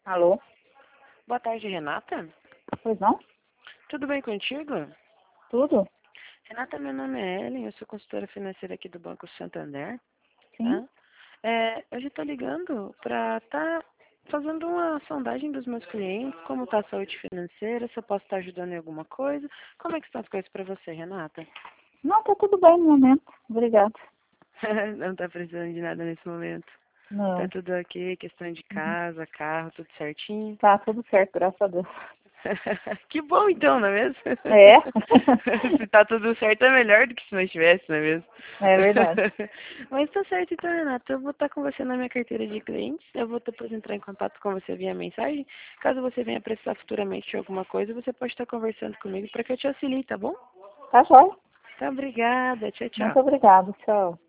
Alô? Boa tarde, Renata. Pois não? Tudo bem contigo? Tudo? Renata, meu nome é Ellen, eu sou consultora financeira aqui do Banco Santander. Sim. Tá? Hoje estou ligando para estar fazendo uma sondagem dos meus clientes, como está a saúde financeira, se eu posso estar ajudando em alguma coisa. Como é que estão as coisas para você, Renata? Não, tá tudo bem no momento. Obrigada. Não está precisando de nada nesse momento. Tá Não. tudo ok, questão de Uhum. casa, carro, tudo certinho. Tá tudo certo, graças a Deus. Que bom então, não é mesmo? É? Se tá tudo certo é melhor do que se não estivesse, não é mesmo? É verdade. Mas tá certo então, Renata. Eu vou estar com você na minha carteira de clientes. Eu vou depois entrar em contato com você via mensagem. Caso você venha precisar futuramente de alguma coisa, você pode estar conversando comigo para que eu te auxilie, tá bom? Tá jóia. Tá, obrigada. Tchau, Muito tchau. obrigada. Tchau.